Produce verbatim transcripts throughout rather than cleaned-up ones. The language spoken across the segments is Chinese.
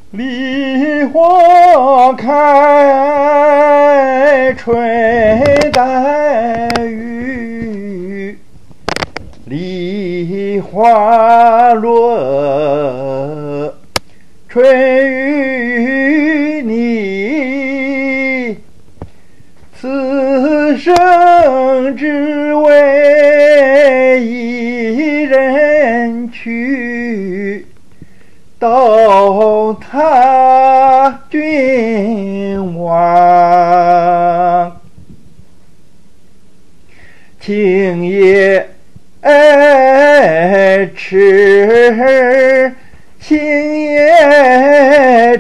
梨花开，春带雨，梨花落，春与你。此生只为一人去，到他君王。情也痴，情也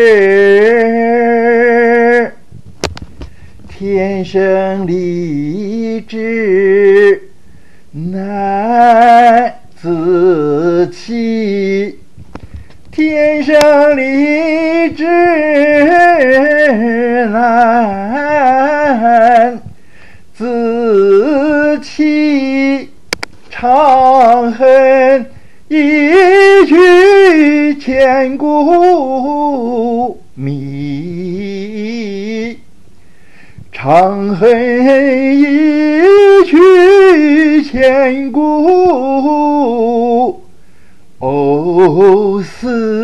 痴，天生丽质难自弃，天生丽质难自弃，长恨一去千古谜，长恨一去千古哦思